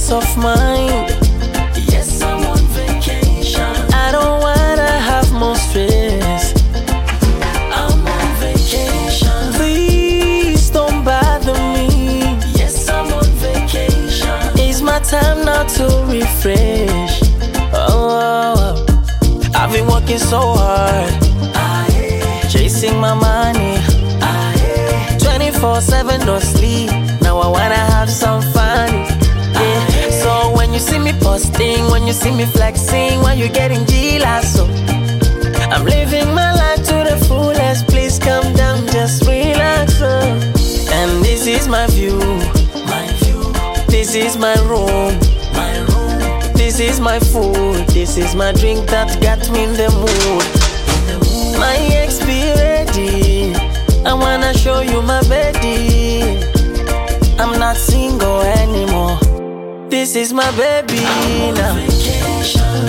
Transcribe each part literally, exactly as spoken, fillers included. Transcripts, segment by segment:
peace of mind. Yes, I'm on vacation. I don't wanna have more stress. I'm on vacation. Please don't bother me. Yes, I'm on vacation. It's my time now to refresh. Oh, I've been working so hard, Aye, chasing my money, aye, twenty-four seven no sleep. Now I wanna have some fun. Yeah. So when you see me posting, when you see me flexing, when you getting jealous, so I'm living my life to the fullest. Please come down, just relax. Oh. And this is my view, my view, this is my room, my room, this is my food, this is my drink that got me in the mood. the moon. My ex be ready, I wanna show you my baby. I'm not single anymore, this is my baby now. Vacation.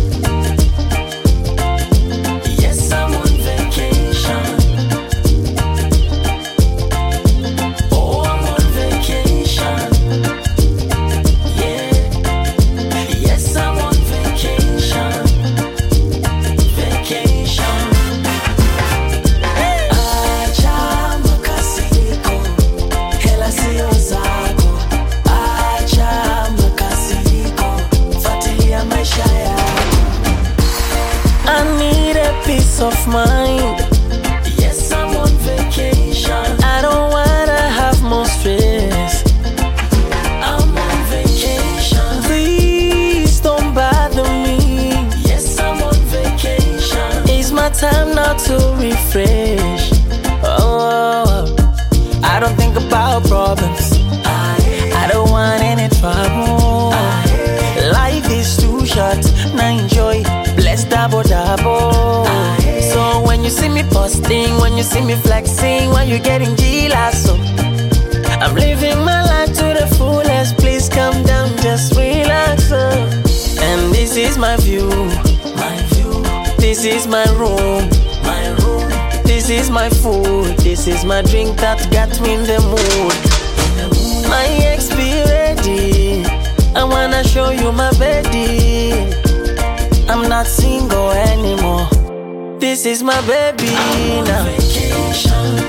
Yes, I'm on vacation. Oh, I'm on vacation. Yeah. Yes, I'm on vacation. Vacation. Acha makasiriko, hela sio zako. Acha makasiriko, fuatilia maisha yako. I need a peace of mind, Yes, I'm on vacation. I don't wanna have more stress. I'm on vacation. Please don't bother me. Yes, I'm on vacation. It's my time now to refresh. Oh, I don't think about problems, Aye, I don't want any trouble. aye, Life is too short, now enjoy, bless double double. Aye. So when you see me posting, when you see me flexing, when you getting jealous, so I'm living my life to the fullest. Please come down, just relax. Oh. And this is my view, my view, this is my room, my room, this is my food, this is my drink that got me in the mood. the moon. My ex be ready, I wanna show you my baby. I'm not single anymore, this is my baby I'm on now. vacation.